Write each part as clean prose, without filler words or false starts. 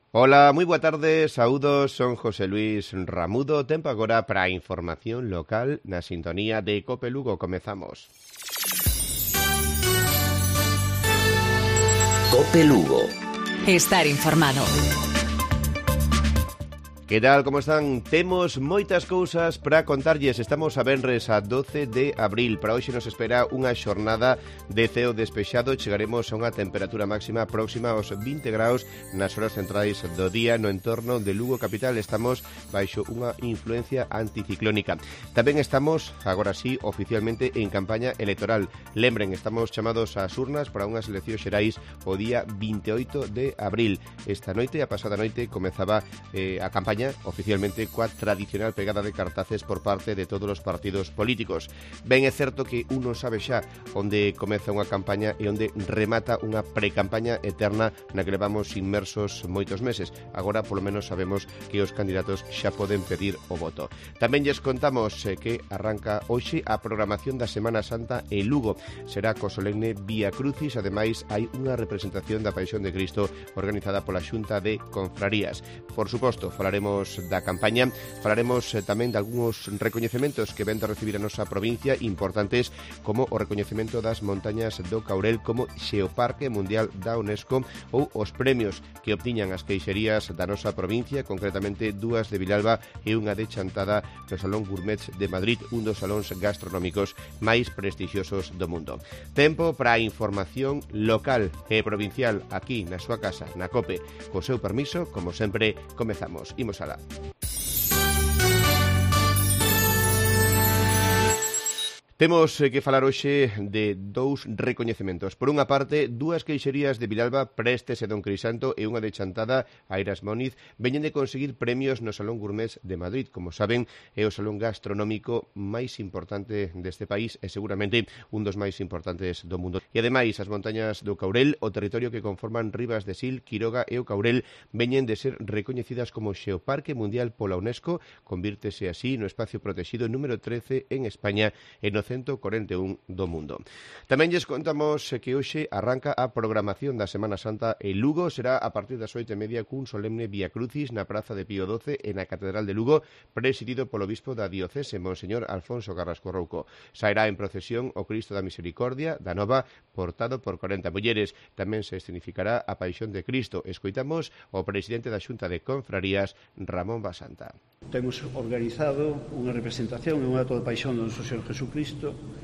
Ola, moi boa tarde, saúdos, son José Luis Ramudo. Tempo agora para a información local na sintonía de Cope Lugo. Comezamos. Cope Lugo. Estar informado. Que tal, como están? Temos moitas cousas para contarlles. Estamos a venres a 12 de abril. Para hoxe nos espera unha xornada de ceo despexado. Chegaremos a unha temperatura máxima próxima aos 20 graus nas horas centrais do día. No entorno de Lugo capital estamos baixo unha influencia anticiclónica. Tamén estamos, agora sí, oficialmente en campaña electoral. Lembren, estamos chamados ás urnas para unhas eleccións xerais o día 28 de abril. Esta noite, a pasada noite, comezaba a campaña oficialmente coa tradicional pegada de cartaces por parte de todos os partidos políticos. Ben é certo que uno sabe xa onde comeza unha campaña e onde remata unha precampaña eterna na que levamos inmersos moitos meses. Agora, polo menos, sabemos que os candidatos xa poden pedir o voto. Tamén lles contamos que arranca hoxe a programación da Semana Santa en Lugo. Será co solemne Vía Crucis. Ademais, hai unha representación da Paixón de Cristo organizada pola Xunta de Confrarías. Por suposto, falaremos da campaña, falaremos tamén de algúns recoñecementos que ven de recibir a nosa provincia, importantes como o recoñecemento das montañas do Caurel como Xeoparque Mundial da UNESCO ou os premios que obtiñan as queixerías da nosa provincia, concretamente dúas de Vilalba e unha de Chantada no Salón Gourmet de Madrid, un dos salóns gastronómicos máis prestixiosos do mundo. Tempo para a información local e provincial aquí na súa casa, na COPE. Co seu permiso, como sempre, comezamos. Imos alá. Temos que falar hoxe de dous recoñecementos. Por unha parte, dúas queixerías de Vilalba, Prestes e Don Crisanto, e unha de Chantada, Airas Moniz, veñen de conseguir premios no Salón Gourmet de Madrid. Como saben, é o salón gastronómico máis importante deste país e seguramente un dos máis importantes do mundo. E ademais, as montañas do Caurel, o territorio que conforman Ribas de Sil, Quiroga e o Caurel, veñen de ser recoñecidas como Xeoparque Mundial pola UNESCO, convírtese así no espacio protegido número 13 en España e no 141 do mundo. Tamén lles contamos que hoxe arranca a programación da Semana Santa en Lugo. Será a partir das 8:30 cun solemne Vía Crucis na Praza de Pío XII e na Catedral de Lugo, presidido polo bispo da diocese, Monseñor Alfonso Carrasco Rouco. Sairá en procesión o Cristo da Misericordia da Nova, portado por 40 mulleres. Tamén se escenificará a Paixón de Cristo. Escoitamos o presidente da Xunta de Confrarías, Ramón Basanta. Temos organizado unha representación e un acto de paixón do noso Señor Jesucristo.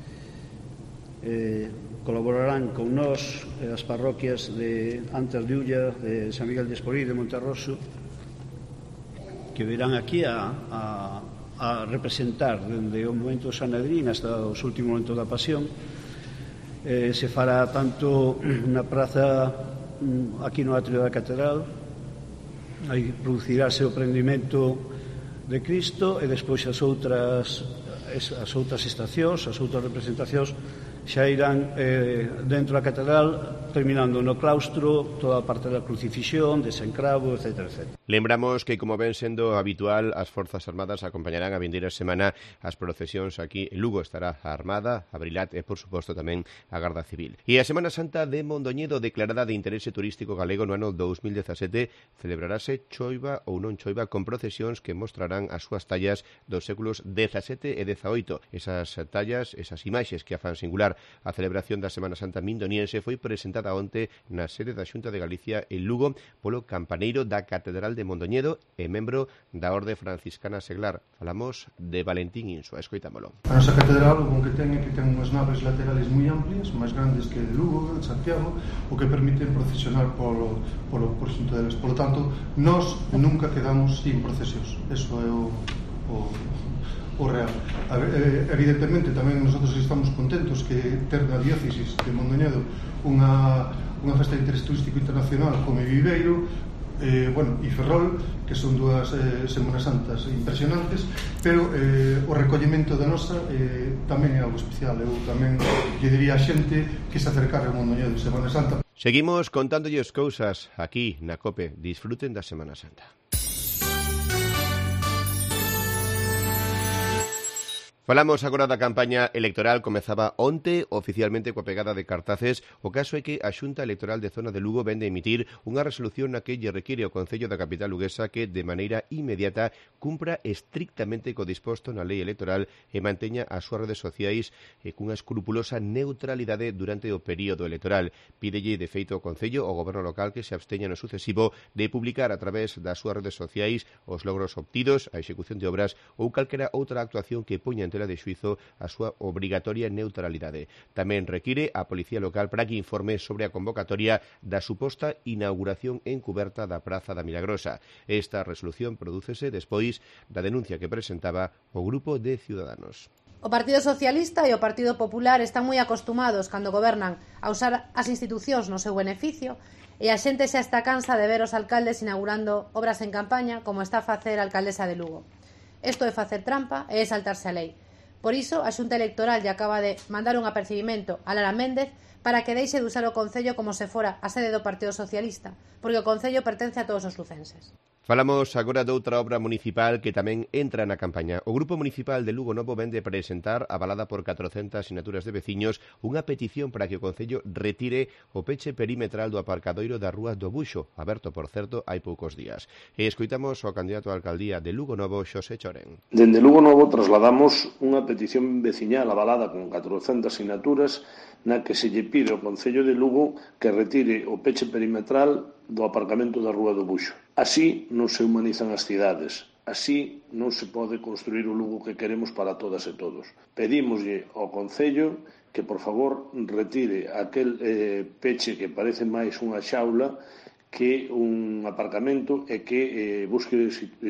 Colaborarán con nós as parroquias de Antas de Ulla, de San Miguel de Esporí, de Monterroso, que virán aquí a representar dende o momento do Sanedrín hasta os últimos momentos da Pasión. Se fará tanto na praza aquí no atrio da Catedral, aí producirase o prendimento de Cristo e despois as outras estacións, as outras representacións xa irán dentro da catedral, terminando no claustro toda a parte da crucifixión, desencravo, etc. Lembramos que, como ven sendo habitual, as Forzas Armadas acompañarán a vindeira semana as procesións aquí en Lugo. Estará a Armada, a Brilat e, por suposto, tamén a Garda Civil. E a Semana Santa de Mondoñedo, declarada de interese turístico galego no ano 2017, celebrarase choiva ou non choiva, con procesións que mostrarán as súas tallas dos séculos XVII e XVIII. Esas tallas, esas imaxes que a fan singular a celebración da Semana Santa mindoniense foi presentada onte na sede da Xunta de Galicia en Lugo polo campaneiro da Catedral de Mondoñedo e membro da Orde Franciscana Seglar. Falamos de Valentín Insua, escoitámolo. A nosa catedral, o bon que ten é que ten unhas naves laterales moi amplias, máis grandes que de Lugo, de Santiago, o que permiten procesionar por xunto delas. Por lo tanto, nós nunca quedamos sin procesións. Eso é o real. Evidentemente, tamén nosotros estamos contentos que ter na diócesis de Mondoñedo unha festa de interés turístico internacional como Viveiro, e Ferrol, que son dúas Semanas Santas impresionantes, pero o recollemento da nosa tamén é algo especial. Eu tamén lle diría a xente que se acercara a Mondoñedo de Semana Santa. Seguimos contándolles cousas aquí na COPE. Disfruten da Semana Santa. Falamos agora da campaña electoral. Comezaba onte oficialmente coa pegada de cartaces. O caso é que a Xunta Electoral de Zona de Lugo vende a emitir unha resolución na que lle require ao Concello da capital luguesa que de maneira inmediata cumpra estrictamente co disposto na lei electoral e manteña as súas redes sociais cunha escrupulosa neutralidade durante o período electoral. Pídelle de feito ao Concello ao Goberno local que se absteña no sucesivo de publicar a través das súas redes sociais os logros obtidos, a execución de obras ou calquera outra actuación que poña en tela de xuizo a súa obrigatoria neutralidade. Tamén require a Policía Local para que informe sobre a convocatoria da suposta inauguración encuberta da Praza da Milagrosa. Esta resolución prodúcese despois da denuncia que presentaba o Grupo de Ciudadanos. O Partido Socialista e o Partido Popular están moi acostumados, cando gobernan, a usar as institucións no seu beneficio, e a xente xa está cansa de ver os alcaldes inaugurando obras en campaña, como está a facer a alcaldesa de Lugo. Isto é facer trampa e é saltarse a lei. Por iso, a Xunta Electoral lle acaba de mandar un apercibimento a Lara Méndez para que deixe de usar o Concello como se fora a sede do Partido Socialista, porque o Concello pertence a todos os lucenses. Falamos agora doutra obra municipal que tamén entra na campaña. O Grupo Municipal de Lugo Novo vende presentar, avalada por 400 sinaturas de veciños, unha petición para que o Concello retire o peche perimetral do aparcadoiro da Rúa do Buxo, aberto, por certo, hai poucos días. E escoitamos ao candidato á alcaldía de Lugo Novo, Xosé Chorén. Dende Lugo Novo trasladamos unha petición veciñal avalada con 400 sinaturas na que se lle pide ao Concello de Lugo que retire o peche perimetral do aparcamento da Rúa do Buxo. Así non se humanizan as cidades, así non se pode construir o Lugo que queremos para todas e todos. Pedímoslle ao Concello que, por favor, retire aquel peche que parece máis unha xaula que un aparcamento e que busque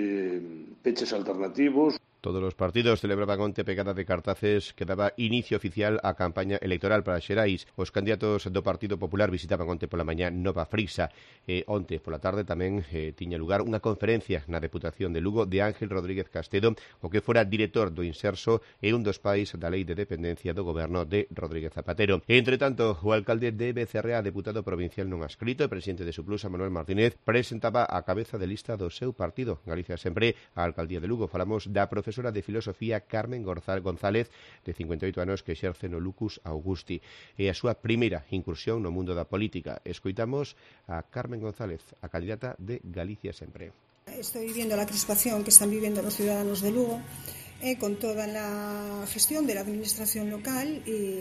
peches alternativos. Todos os partidos celebraban onte pegada de cartaces que daba inicio oficial á campaña electoral para Xerais. Os candidatos do Partido Popular visitaban onte pola mañá Nova Frisa. Onte pola tarde tamén tiña lugar unha conferencia na Deputación de Lugo de Ángel Rodríguez Castedo, o que fora director do Inserso e un dos pais da Lei de Dependencia do Goberno de Rodríguez Zapatero. Entre tanto, o alcalde de Becerrea, deputado provincial non adscrito e presidente de Suplusa, Manuel Martínez, presentaba a cabeza de lista do seu partido, Galicia Sempre, a alcaldía de Lugo. Falamos da profesora de Filosofía Carmen González, de 58 anos, que exerce no Lucus Augusti. É a súa primeira incursión no mundo da política. Escoitamos a Carmen González, a candidata de Galicia Sempre. Estoy viendo la crispación que están viviendo los ciudadanos de Lugo con toda la gestión de la administración local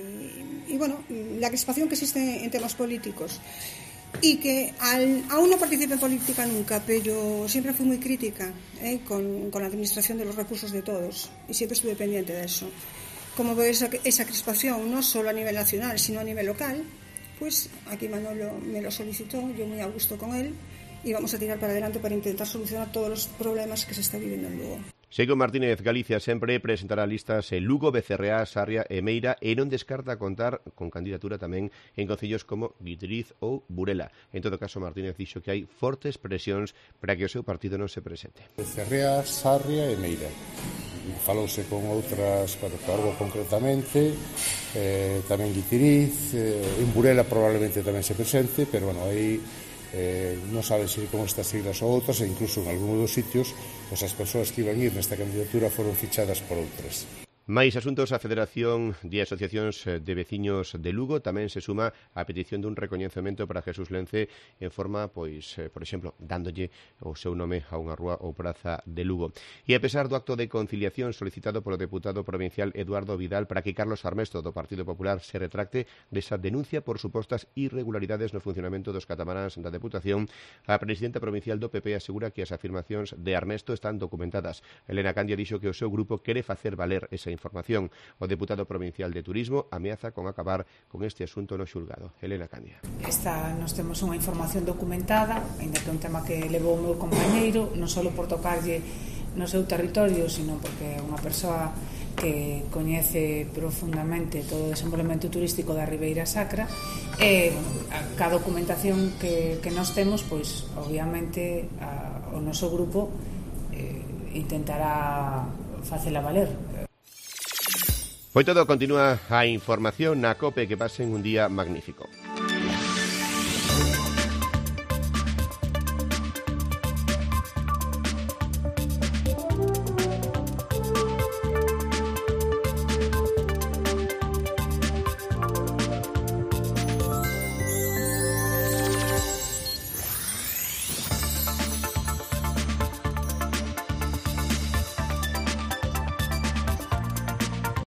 y bueno, la crispación que existe en temas políticos. Y que aún no participé en política nunca, pero siempre fui muy crítica con la administración de los recursos de todos y siempre estuve pendiente de eso. Como veo esa crispación, no solo a nivel nacional, sino a nivel local, pues aquí Manolo me lo solicitó, yo muy a gusto con él, y vamos a tirar para adelante para intentar solucionar todos los problemas que se está viviendo en Lugo. Seico Martínez, Galicia Sempre, presentará listas en Lugo, Becerrea, Sarria e Meira e non descarta contar con candidatura tamén en concellos como Guitiriz ou Burela. En todo caso, Martínez dixo que hai fortes presións para que o seu partido non se presente. Becerrea, Sarria e Meira. Falouse con outras, para algo concretamente, tamén Guitiriz, en Burela probablemente tamén se presente, pero bueno, aí non sabe se con estas siglas ou outras, e incluso en algúns dos sitios pues as persoas que iban ir nesta candidatura foron fichadas por outras. Máis asuntos, a Federación de Asociacións de Veciños de Lugo tamén se suma á petición dun recoñecemento para Jesús Lence en forma, pois, por exemplo, dándolle o seu nome a unha rúa ou praza de Lugo. E a pesar do acto de conciliación solicitado polo deputado provincial Eduardo Vidal para que Carlos Armesto do Partido Popular se retracte desa denuncia por supostas irregularidades no funcionamento dos catamaráns da Deputación, a presidenta provincial do PP asegura que as afirmacións de Armesto están documentadas. Elena Candia dixo que o seu grupo quere facer valer esa información. O deputado provincial de Turismo ameaza con acabar con este asunto no xulgado. Elena Candia. Nos temos unha información documentada, ainda que é un tema que levou o meu compañeiro, non só por tocarlle no seu territorio, sino porque é unha persoa que coñece profundamente todo o desenvolvemento turístico da Ribeira Sacra e a documentación que nós temos, pois obviamente o noso grupo intentará facela valer. Foi todo, continúa a información na COPE, que pasen un día magnífico.